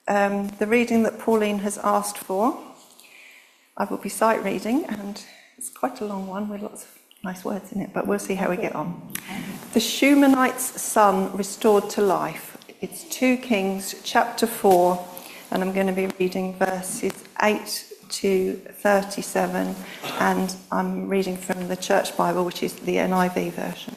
the reading that Pauline has asked for. I will be sight reading, and it's quite a long one with lots of nice words in it, but we'll see how we get on. The Shumanite's son restored to life. It's 2 Kings chapter 4, and I'm going to be reading verses 8 to 37, and I'm reading from the Church Bible, which is the NIV version.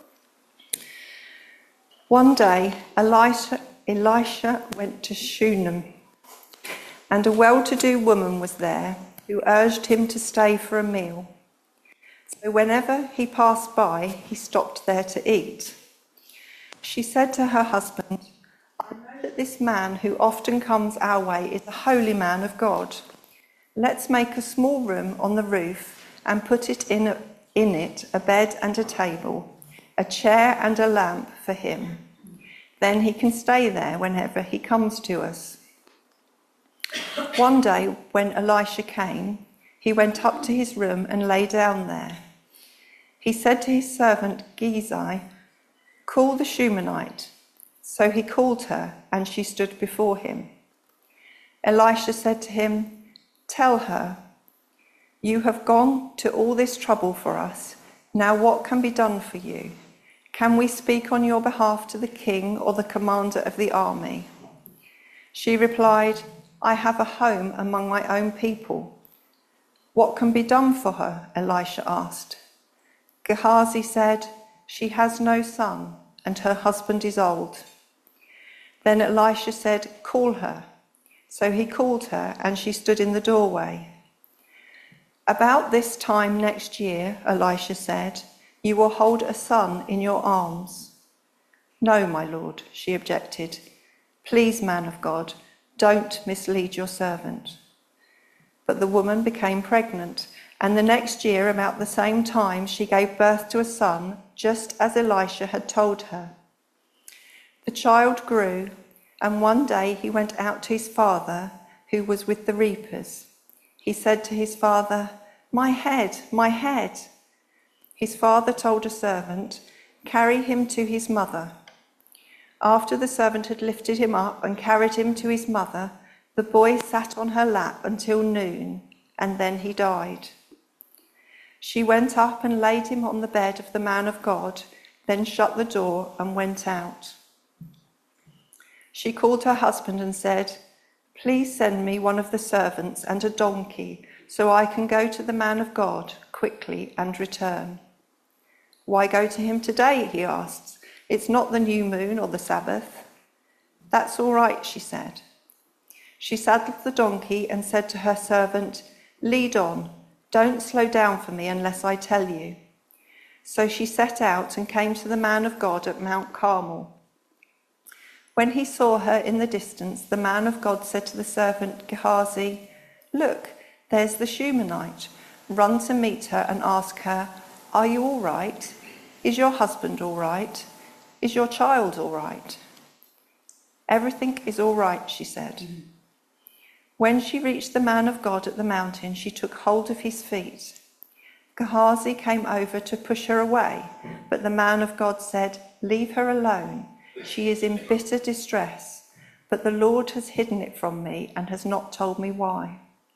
One day, Elisha went to Shunem, and a well-to-do woman was there who urged him to stay for a meal. So whenever he passed by, he stopped there to eat. She said to her husband, "I know that this man who often comes our way is a holy man of God. Let's make a small room on the roof and put in it a bed and a table, a chair and a lamp for him. Then he can stay there whenever he comes to us." One day when Elisha came, he went up to his room and lay down there. He said to his servant Gehazi, "Call the Shunammite." So he called her, and she stood before him. Elisha said to him, "Tell her, you have gone to all this trouble for us. Now what can be done for you? Can we speak on your behalf to the king or the commander of the army?" She replied, "I have a home among my own people." "What can be done for her?" Elisha asked. Gehazi said, "She has no son, and her husband is old." Then Elisha said, "Call her." So he called her, and she stood in the doorway. "About this time next year," Elisha said, "you will hold a son in your arms." "No, my lord," she objected. "Please, man of God, don't mislead your servant." But the woman became pregnant, and the next year, about the same time, she gave birth to a son, just as Elisha had told her. The child grew, and one day he went out to his father, who was with the reapers. He said to his father, "My head, my head." His father told a servant, "Carry him to his mother." After the servant had lifted him up and carried him to his mother, the boy sat on her lap until noon, and then he died. She went up and laid him on the bed of the man of God, then shut the door and went out. She called her husband and said, "Please send me one of the servants and a donkey, so I can go to the man of God quickly and return." "Why go to him today?" he asked. "It's not the new moon or the Sabbath." "That's all right," she said. She saddled the donkey and said to her servant, "Lead on, don't slow down for me unless I tell you." So she set out and came to the man of God at Mount Carmel. When he saw her in the distance, the man of God said to the servant Gehazi, "Look, there's the Shunammite. Run to meet her and ask her, 'Are you all right? Is your husband all right? Is your child all right?'" "Everything is all right," she said. When she reached the man of God at the mountain, she took hold of his feet. Gehazi came over to push her away, but the man of God said, "Leave her alone. She is in bitter distress, but the Lord has hidden it from me and has not told me why."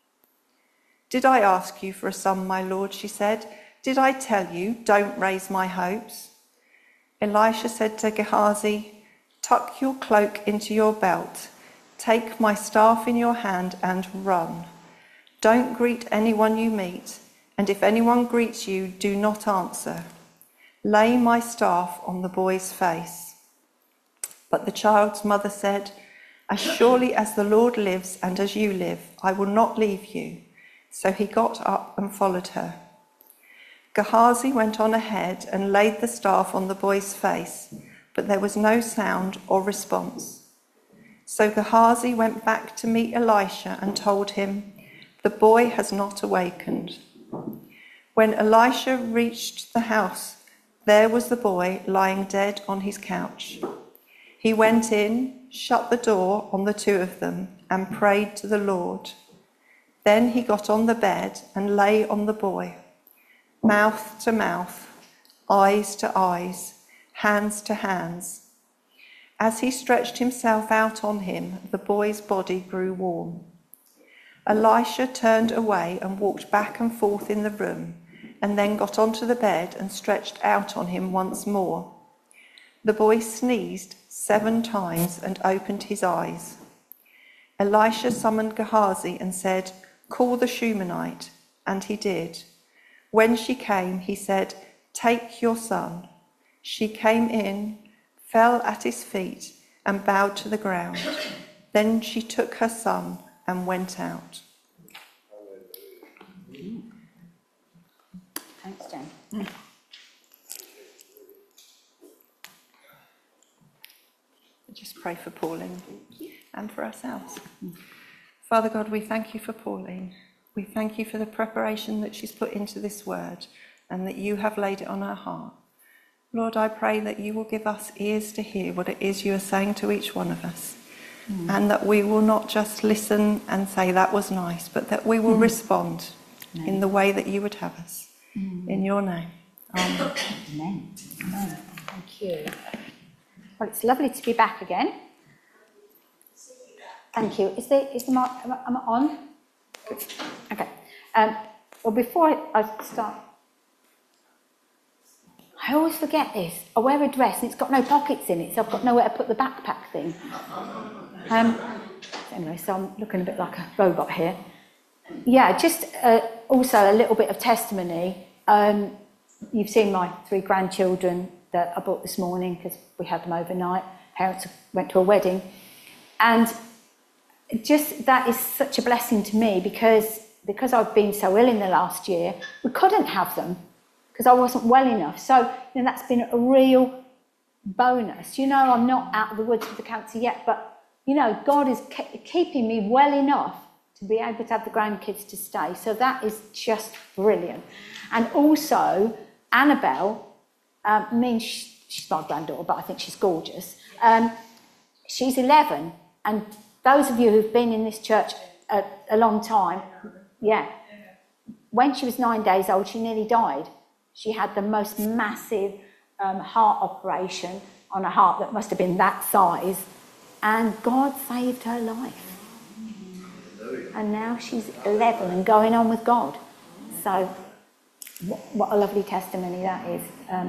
"Did I ask you for a son, my lord?" she said. "Did I tell you, don't raise my hopes?" Elisha said to Gehazi, "Tuck your cloak into your belt. Take my staff in your hand and run. Don't greet anyone you meet, and if anyone greets you, do not answer. Lay my staff on the boy's face." But the child's mother said, "As surely as the Lord lives and as you live, I will not leave you." So he got up and followed her. Gehazi went on ahead and laid the staff on the boy's face, but there was no sound or response. So Gehazi went back to meet Elisha and told him, "The boy has not awakened." When Elisha reached the house, there was the boy lying dead on his couch. He went in, shut the door on the two of them, and prayed to the Lord. Then he got on the bed and lay on the boy, mouth to mouth, eyes to eyes, hands to hands. As he stretched himself out on him, the boy's body grew warm. Elisha turned away and walked back and forth in the room, and then got onto the bed and stretched out on him once more. The boy sneezed 7 times and opened his eyes. Elisha summoned Gehazi and said, "Call the Shunammite," and he did. When she came, he said, "Take your son." She came in, fell at his feet, and bowed to the ground. Then she took her son and went out. Thanks, Jen. Just pray for Pauline and for ourselves. Father God, we thank you for Pauline. We thank you for the preparation that she's put into this word and that you have laid it on her heart. Lord, I pray that you will give us ears to hear what it is you are saying to each one of us, and that we will not just listen and say that was nice, but that we will respond in the way that you would have us. In your name. Amen. Amen. Amen. Thank you. Well, it's lovely to be back again. Thank you. Is the mic, am I on? Good. Okay. Well, before I start, I always forget this. I wear a dress and it's got no pockets in it, so I've got nowhere to put the backpack thing. Anyway, so I'm looking a bit like a robot here. Yeah, just also a little bit of testimony. You've seen my 3 grandchildren that I brought this morning because we had them overnight. Parents went to a wedding. And just that is such a blessing to me because I've been so ill in the last year, we couldn't have them because I wasn't well enough. So that's been a real bonus. I'm not out of the woods with the cancer yet, but God is keeping me well enough to be able to have the grandkids to stay. So that is just brilliant. And also, Annabelle, she's my granddaughter, but I think she's gorgeous. She's 11, and those of you who've been in this church a long time, when she was 9 days old, she nearly died. She had the most massive heart operation on a heart that must have been that size, and God saved her life. And now she's 11 and going on with God. So what a lovely testimony that is.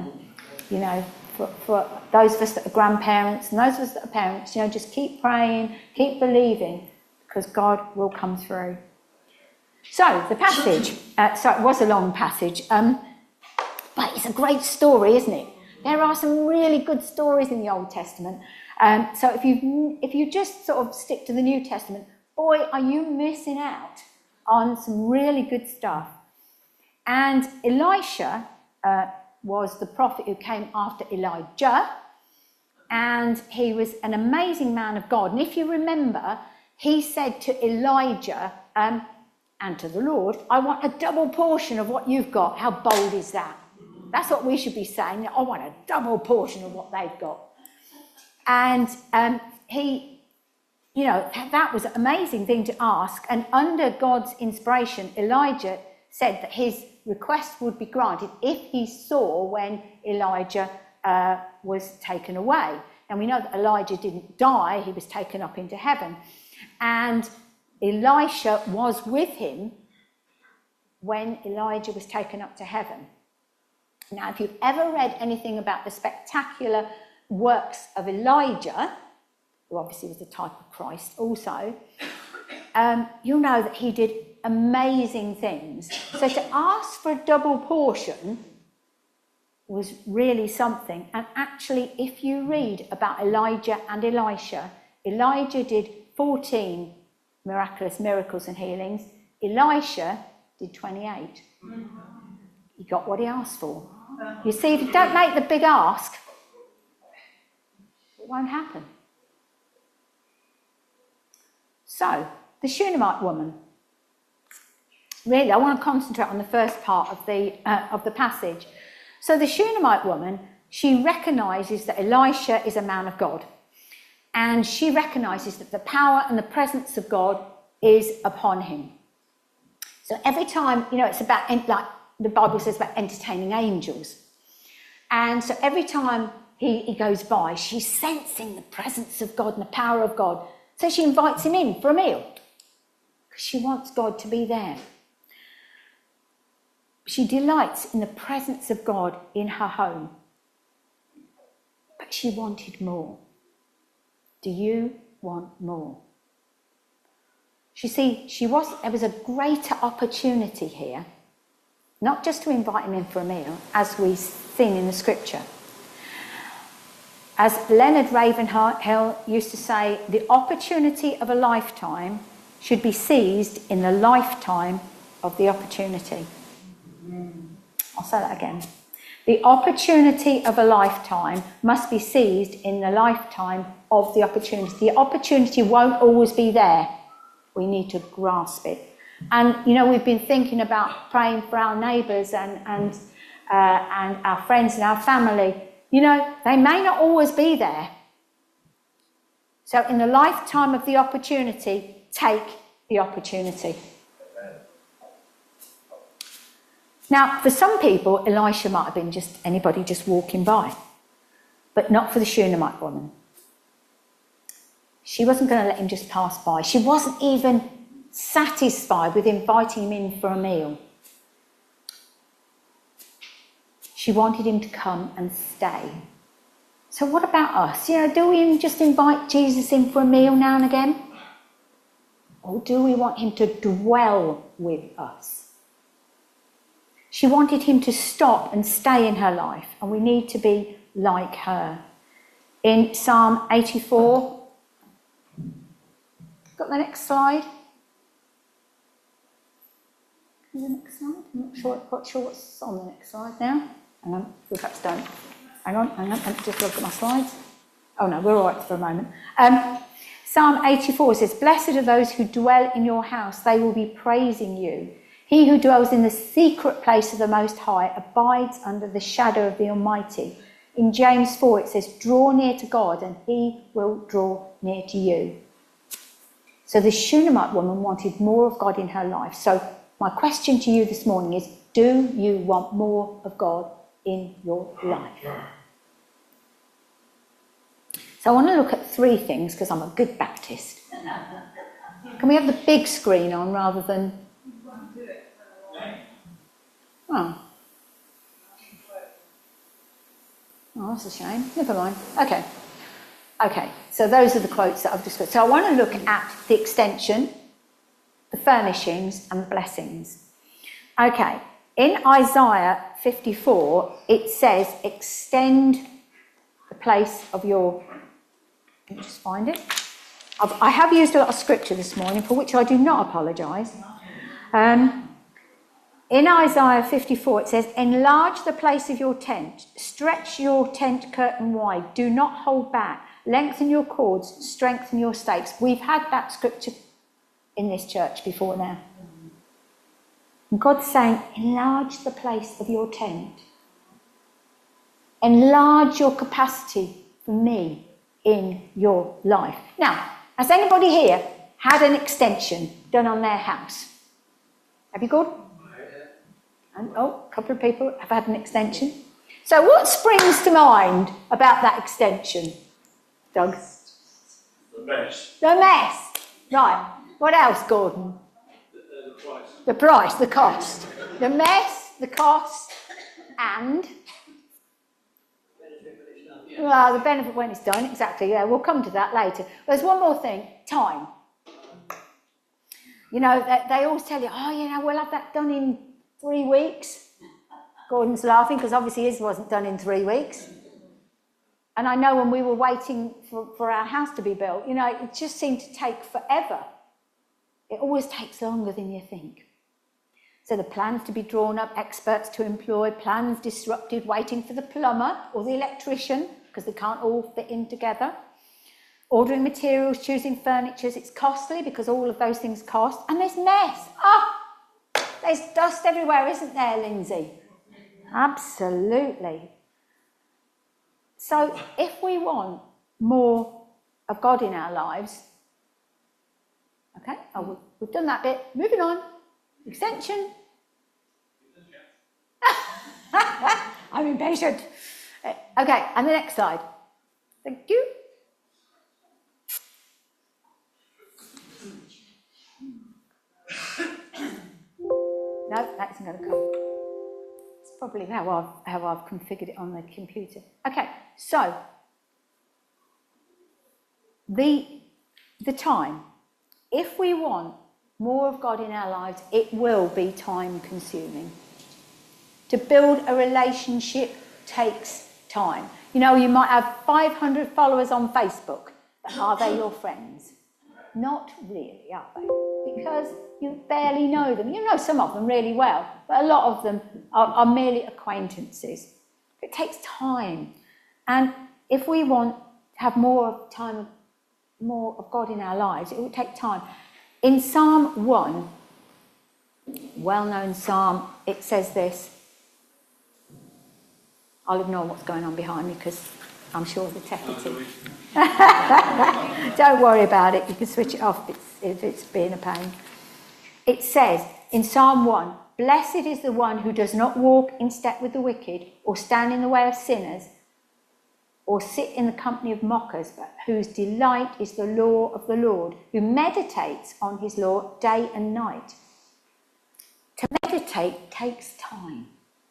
For those of us that are grandparents and those of us that are parents, just keep praying, keep believing, because God will come through. So the passage, it was a long passage, but it's a great story, isn't it? There are some really good stories in the Old Testament. So if you just sort of stick to the New Testament, boy, are you missing out on some really good stuff. And Elisha was the prophet who came after Elijah, and he was an amazing man of God. And if you remember, he said to Elijah and to the Lord, "I want a double portion of what you've got." How bold is that? That's what we should be saying. I want a double portion of what they've got. And that was an amazing thing to ask. And under God's inspiration, Elijah said that his request would be granted if he saw when Elijah was taken away. And we know that Elijah didn't die, he was taken up into heaven. And Elisha was with him when Elijah was taken up to heaven. Now, if you've ever read anything about the spectacular works of Elijah, who obviously was the type of Christ also, you'll know that he did amazing things. So to ask for a double portion was really something. And actually, if you read about Elijah and Elisha, Elijah did 14 miraculous miracles and healings. Elisha did 28. He got what he asked for. You see, if you don't make the big ask, it won't happen. So, the Shunammite woman. Really, I want to concentrate on the first part of the passage. So the Shunammite woman, she recognises that Elisha is a man of God. And she recognises that the power and the presence of God is upon him. So every time, it's about, like the Bible says, about entertaining angels. And so every time he goes by, she's sensing the presence of God and the power of God. So she invites him in for a meal because she wants God to be there. She delights in the presence of God in her home. But she wanted more. Do you want more? You see, there was a greater opportunity here, not just to invite him in for a meal, as we've seen in the scripture. As Leonard Ravenhill used to say, the opportunity of a lifetime should be seized in the lifetime of the opportunity. I'll say that again. The opportunity of a lifetime must be seized in the lifetime of the opportunity. The opportunity won't always be there. We need to grasp it. And, you know, we've been thinking about praying for our neighbours and our friends and our family. You know, they may not always be there. So in the lifetime of the opportunity, take the opportunity. Now, for some people, Elisha might have been just anybody just walking by, but not for the Shunammite woman. She wasn't going to let him just pass by. She wasn't even satisfied with inviting him in for a meal. She wanted him to come and stay. So what about us? You know, do we just invite Jesus in for a meal now and again? Or do we want him to dwell with us? She wanted him to stop and stay in her life, and we need to be like her. In Psalm 84, got the next slide? The next slide? I'm not quite sure what's on the next slide now. Hang on, we perhaps don't. Hang on, let me just look at my slides. Oh no, we're all right for a moment. Psalm 84 says, "Blessed are those who dwell in your house, they will be praising you. He who dwells in the secret place of the Most High abides under the shadow of the Almighty." In James 4 it says, "Draw near to God and he will draw near to you." So the Shunammite woman wanted more of God in her life. So my question to you this morning is, do you want more of God in your life? So I want to look at three things because I'm a good Baptist. Can we have the big screen on rather than... Oh, that's a shame. Never mind. Okay, so those are the quotes that I've just got. So I want to look at the extension, the furnishings and the blessings. Okay, in Isaiah 54, it says, extend the place of your... Let me just find it. I have used a lot of scripture this morning, for which I do not apologise. In Isaiah 54, it says, enlarge the place of your tent, stretch your tent curtain wide, do not hold back, lengthen your cords, strengthen your stakes. We've had that scripture in this church before now. And God's saying, enlarge the place of your tent. Enlarge your capacity for me in your life. Now, has anybody here had an extension done on their house? Have you got? And, a couple of people have had an extension. So what springs to mind about that extension, Doug? The mess. The mess. Right. What else, Gordon? The price. The price, the cost. The mess, the cost, and... Well, the benefit when it's done, exactly, yeah, we'll come to that later. There's one more thing, time. You know, they always tell you, oh, you know, we'll have that done in 3 weeks. Gordon's laughing because obviously his wasn't done in 3 weeks. And I know when we were waiting for our house to be built, you know, it just seemed to take forever. It always takes longer than you think. So the plans to be drawn up, experts to employ, plans disrupted, waiting for the plumber or the electrician, because they can't all fit in together. Ordering materials, choosing furniture, it's costly because all of those things cost. And there's mess. There's dust everywhere, isn't there, Lindsay? Absolutely. So if we want more of God in our lives, okay, we've done that bit, moving on. Extension. I'm impatient. Okay, and the next slide. Thank you. No, that isn't going to come. It's probably how I've configured it on the computer. Okay, so the time. If we want more of God in our lives, it will be time consuming. To build a relationship takes time. You know, you might have 500 followers on Facebook, but are they your friends? Not really, are they? Because you barely know them. You know some of them really well, but a lot of them are merely acquaintances. It takes time. And if we want to have more of God in our lives, it will take time. In Psalm 1, well-known psalm, it says this. I'll ignore what's going on behind me because I'm sure the techie team. Don't worry about it. You can switch it off if it's being a pain. It says in Psalm 1, "Blessed is the one who does not walk in step with the wicked, or stand in the way of sinners, or sit in the company of mockers, but whose delight is the law of the Lord, who meditates on his law day and night." To meditate takes time.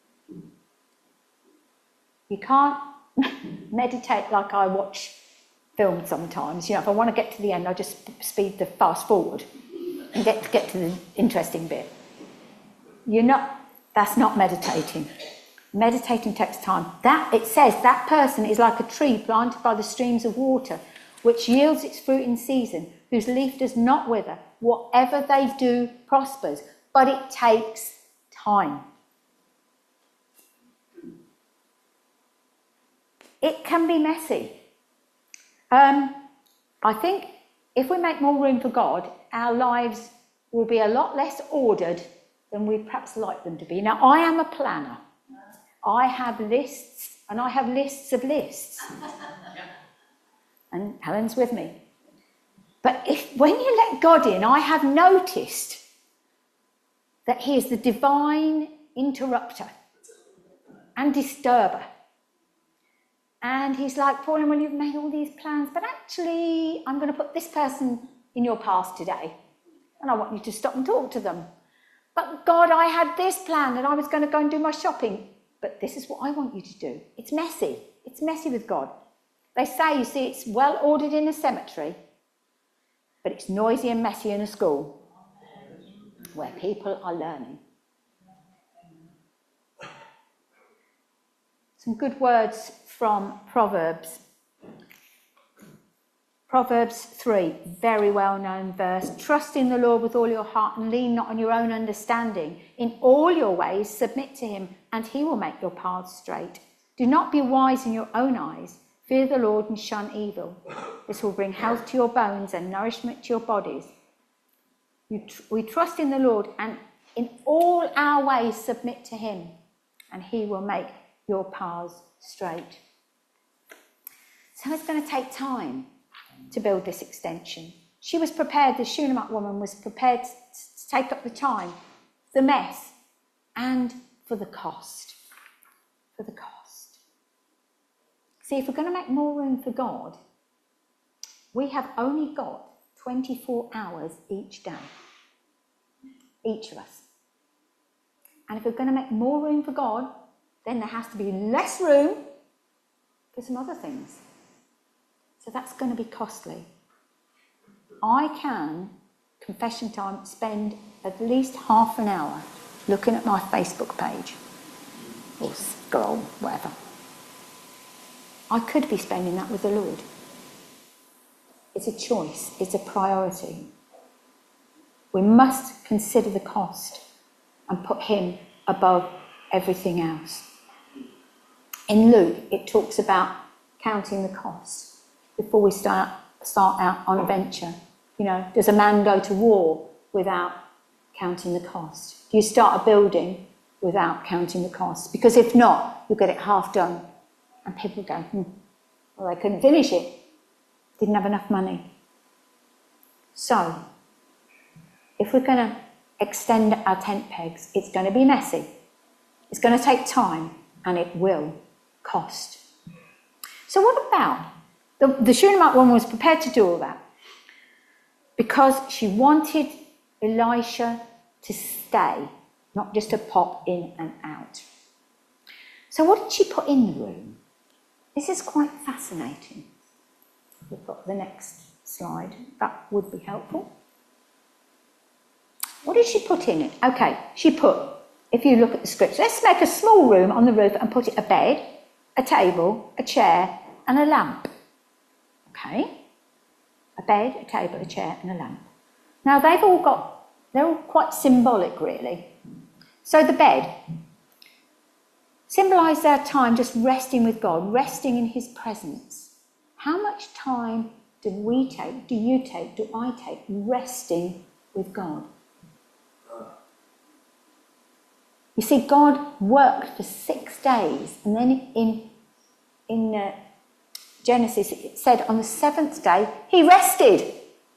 You can't meditate like I watch films sometimes. You know, if I want to get to the end, I just speed the fast forward and get to the interesting bit. That's not meditating. Meditating takes time. It says that person is like a tree planted by the streams of water, which yields its fruit in season, whose leaf does not wither. Whatever they do prospers, but it takes time. It can be messy. I think if we make more room for God, our lives will be a lot less ordered than we perhaps like them to be. Now, I am a planner. I have lists, and I have lists of lists. And Helen's with me. But when you let God in, I have noticed that he is the divine interrupter and disturber. And he's like, "Pauline, well, you've made all these plans, but actually I'm going to put this person in your path today. And I want you to stop and talk to them. But God, I had this plan and I was going to go and do my shopping. But this is what I want you to do." It's messy. It's messy with God. They say, you see, it's well ordered in a cemetery, but it's noisy and messy in a school where people are learning. Some good words from Proverbs. Proverbs 3, very well-known verse. "Trust in the Lord with all your heart and lean not on your own understanding. In all your ways submit to him, and he will make your paths straight. Do not be wise in your own eyes. Fear the Lord and shun evil. This will bring health to your bones and nourishment to your bodies. We trust in the Lord, and in all our ways submit to him, and he will make your paths straight." So it's going to take time to build this extension. She was prepared, the Shunammite woman was prepared to take up the time, the mess, and for the cost. For the cost. See, if we're going to make more room for God, we have only got 24 hours each day. Each of us. And if we're going to make more room for God, then there has to be less room for some other things. So that's going to be costly. I can, confession time, spend at least half an hour looking at my Facebook page or scroll, whatever. I could be spending that with the Lord. It's a choice. It's a priority. We must consider the cost and put him above everything else. In Luke, it talks about counting the cost before we start out on a venture. You know, does a man go to war without counting the cost? Do you start a building without counting the cost? Because if not, you'll get it half done. And people go, well, they couldn't finish it. Didn't have enough money. So, if we're going to extend our tent pegs, it's going to be messy. It's going to take time, and it will cost. So what about the Shunammite woman was prepared to do all that because she wanted Elisha to stay, not just to pop in and out. So what did she put in the room? This is quite fascinating. We've got the next slide. That would be helpful. What did she put in it? Okay, she put, if you look at the scripture, let's make a small room on the roof and put it a bed, a table, a chair, and a lamp. Okay? A bed, a table, a chair, and a lamp. Now, they're all quite symbolic, really. So the bed symbolised our time just resting with God, resting in his presence. How much time do you take, do I take, resting with God? You see, God worked for 6 days, and then in Genesis it said on the 7th day he rested.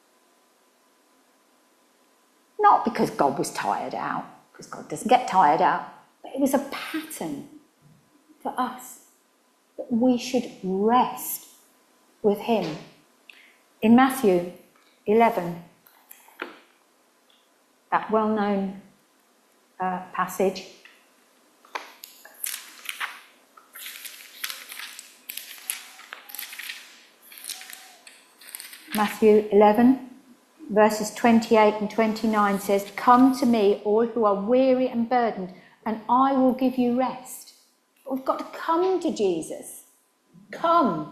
Not because God was tired out, because God doesn't get tired out, but it was a pattern for us that we should rest with him. In Matthew 11, that well-known passage, Matthew 11, verses 28 and 29 says, "Come to me, all who are weary and burdened, and I will give you rest." But we've got to come to Jesus. Come.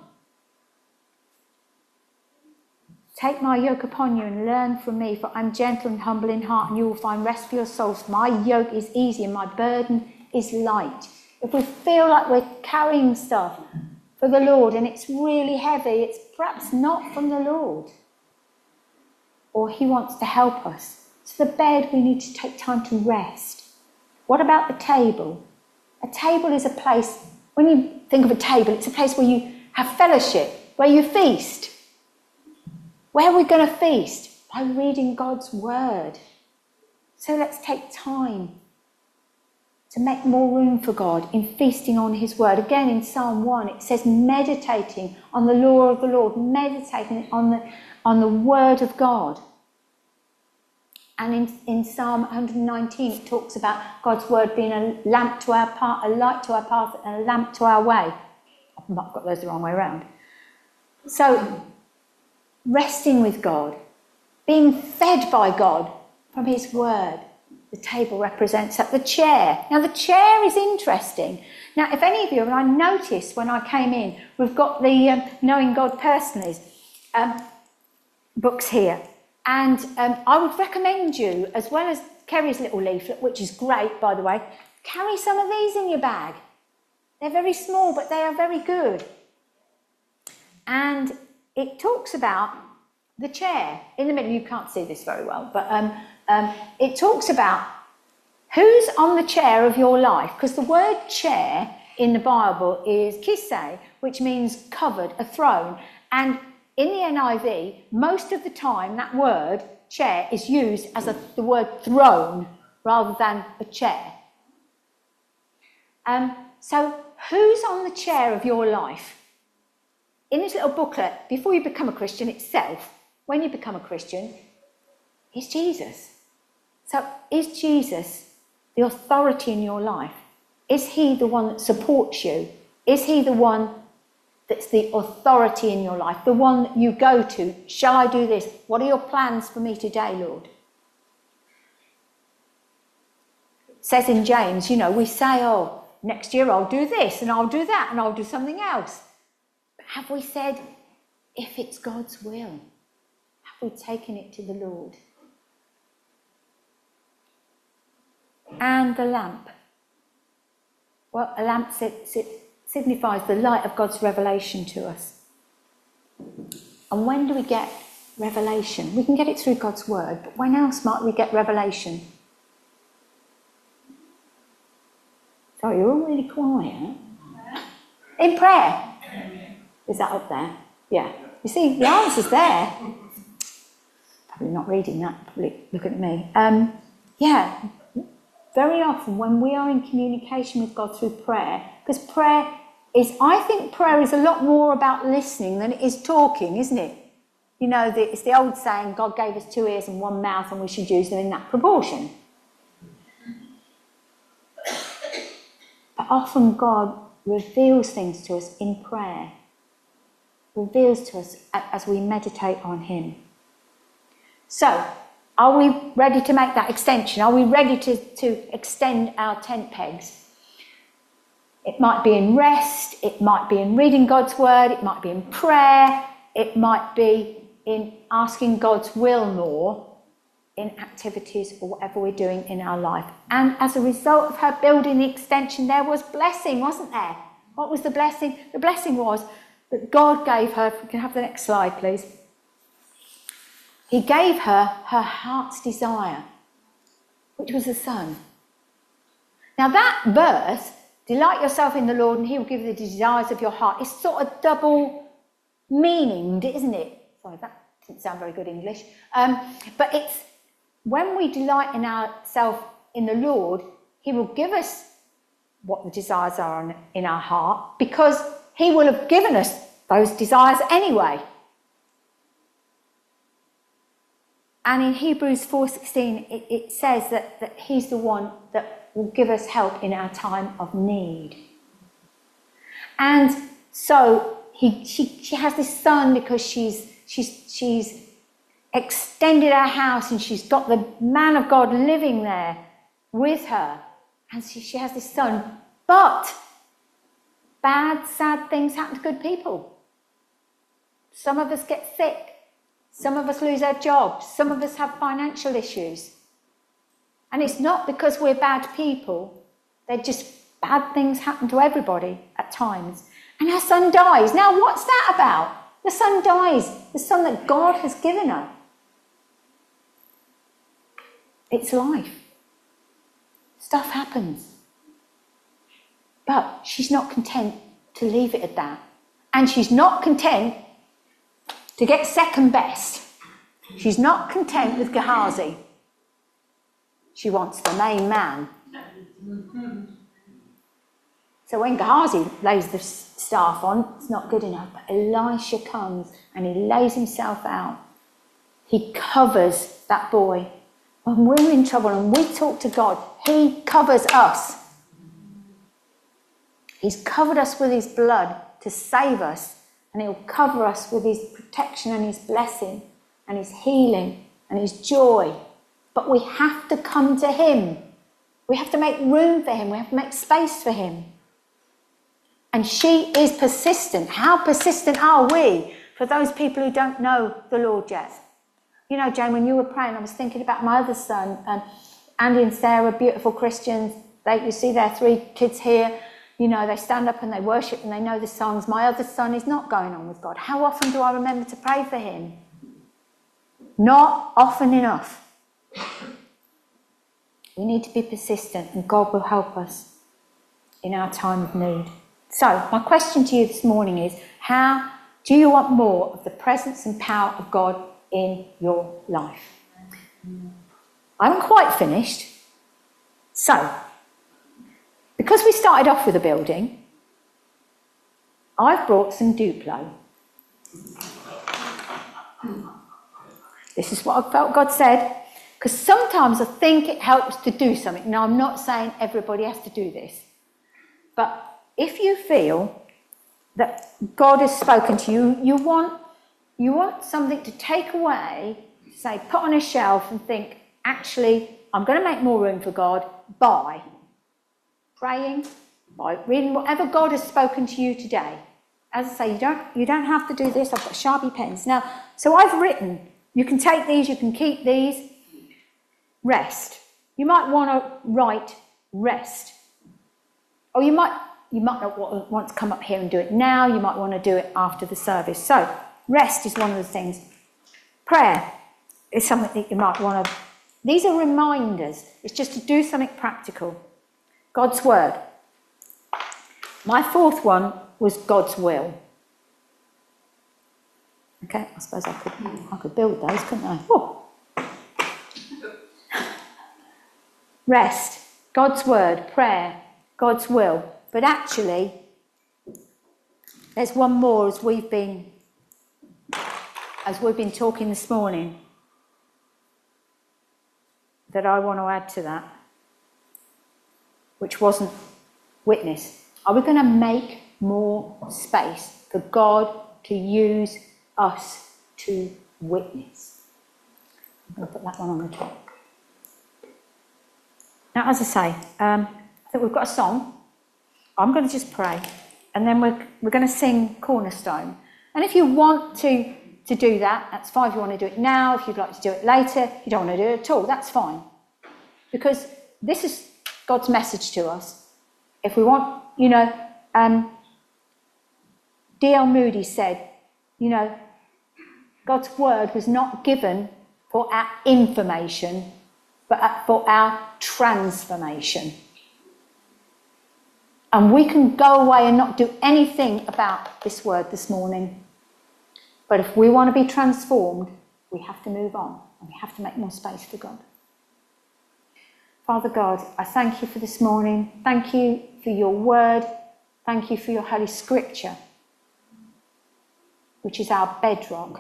"Take my yoke upon you and learn from me, for I'm gentle and humble in heart, and you will find rest for your souls. My yoke is easy and my burden is light." If we feel like we're carrying stuff for the Lord and it's really heavy, it's perhaps not from the Lord. Or he wants to help us. So the bed, we need to take time to rest. What about the table? A table is a place, when you think of a table, it's a place where you have fellowship, where you feast. Where are we going to feast? By reading God's word. So let's take time to make more room for God in feasting on his word. Again, in Psalm 1, it says meditating on the law of the Lord, meditating on the word of God. And in Psalm 119, it talks about God's word being a lamp to our path, a light to our path, and a lamp to our way. I've got those the wrong way around. So, resting with God, being fed by God from his word. The table represents that. The chair. Now, the chair is interesting. Now, if any of you, and I noticed when I came in, we've got the Knowing God Personally books here. And I would recommend you, as well as Kerry's little leaflet, which is great, by the way, carry some of these in your bag. They're very small, but they are very good. And it talks about the chair. In the middle, you can't see this very well, but it talks about who's on the chair of your life. Because the word chair in the Bible is kise, which means covered, a throne. And in the NIV, most of the time, that word, chair, is used as the word throne rather than a chair. So who's on the chair of your life? In this little booklet, before you become a Christian itself, when you become a Christian, is Jesus. So is Jesus the authority in your life? Is he the one that supports you? Is he the one that's the authority in your life, the one that you go to? Shall I do this? What are your plans for me today, Lord? It says in James, we say, oh, next year I'll do this and I'll do that and I'll do something else. But have we said, if it's God's will, have we taken it to the Lord? And the lamp. Well, a lamp signifies the light of God's revelation to us. And when do we get revelation? We can get it through God's word, but when else might we get revelation? Sorry, you're all really quiet. In prayer. Is that up there? Yeah. You see, the answer's there. Probably not reading that, probably looking at me. Yeah, very often when we are in communication with God through prayer, because prayer is I think prayer is a lot more about listening than it is talking, isn't it? You know, it's the old saying, God gave us 2 ears and 1 mouth and we should use them in that proportion. But often God reveals things to us in prayer, reveals to us as we meditate on him. So, are we ready to make that extension? Are we ready to extend our tent pegs? It might be in rest, it might be in reading God's word, it might be in prayer, it might be in asking God's will more in activities or whatever we're doing in our life. And as a result of her building the extension, there was blessing, wasn't there? What was the blessing? The blessing was that God gave her, if we can have the next slide, please. He gave her her heart's desire, which was a son. Now that verse, delight yourself in the Lord and he will give you the desires of your heart, is sort of double meaninged, isn't it? Sorry, that didn't sound very good English. But it's when we delight in ourselves in the Lord, he will give us what the desires are in our heart, because he will have given us those desires anyway. And in Hebrews 4:16, it says that he's the one that will give us help in our time of need. And so she has this son because she's extended her house and she's got the man of God living there with her. And she has this son. But bad, sad things happen to good people. Some of us get sick. Some of us lose our jobs. Some of us have financial issues. And it's not because we're bad people. They're just bad things happen to everybody at times. And her son dies. Now, what's that about? The son dies. The son that God has given her. It's life. Stuff happens. But she's not content to leave it at that. And she's not content to get second best. She's not content with Gehazi. She wants the main man. So when Gehazi lays the staff on, it's not good enough. But Elisha comes and he lays himself out. He covers that boy. When we're in trouble and we talk to God, he covers us. He's covered us with his blood to save us. And he'll cover us with his protection and his blessing and his healing and his joy. But we have to come to him. We have to make room for him. We have to make space for him. And she is persistent. How persistent are we for those people who don't know the Lord yet? You know, Jane, when you were praying, I was thinking about my other son, Andy and Sarah, beautiful Christians. You see their 3 kids here. You know, they stand up and they worship and they know the songs. My other son is not going on with God. How often do I remember to pray for him? Not often enough. We need to be persistent and God will help us in our time of need. So, my question to you this morning is, how do you want more of the presence and power of God in your life? I haven't quite finished. So, because we started off with a building, I've brought some Duplo. This is what I felt God said, because sometimes I think it helps to do something. Now, I'm not saying everybody has to do this, but if you feel that God has spoken to you, you want something to take away, say, put on a shelf and think, actually, I'm going to make more room for God by praying, by reading whatever God has spoken to you today. As I say, you don't have to do this. I've got Sharpie pens. Now, so I've written, you can take these, you can keep these. Rest. You might want to write rest. Or you might not want to come up here and do it now. You might want to do it after the service. So, rest is one of the things. Prayer is something that you might want to... These are reminders. It's just to do something practical. God's word. My 4th one was God's will. Okay, I suppose I could build those, couldn't I? Oh. Rest, God's word, prayer, God's will. But actually, There's one more as we've been talking this morning that I want to add to that, which wasn't witness. Are we going to make more space for God to use us to witness? I'm going to put that one on the top. Now, as I say, I think we've got a song. I'm going to just pray, and then we're going to sing Cornerstone. And if you want to do that, that's fine. If you want to do it now, if you'd like to do it later, if you don't want to do it at all, that's fine. Because this is God's message to us. If we want, D.L. Moody said, God's word was not given for our information, but for our transformation. And we can go away and not do anything about this word this morning. But if we want to be transformed, we have to move on, and we have to make more space for God. Father God, I thank you for this morning. Thank you for your word. Thank you for your Holy Scripture, which is our bedrock.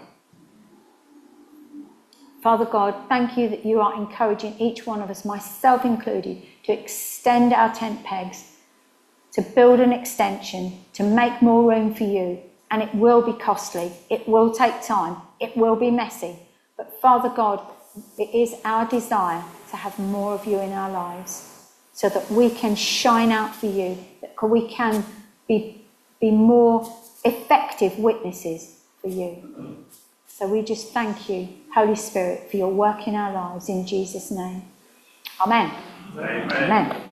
Father God, thank you that you are encouraging each one of us, myself included, to extend our tent pegs, to build an extension, to make more room for you. And it will be costly. It will take time. It will be messy. But Father God, it is our desire to have more of you in our lives so that we can shine out for you, that we can be more effective witnesses for you. So we just thank you, Holy Spirit, for your work in our lives in Jesus' name. Amen. Amen. Amen.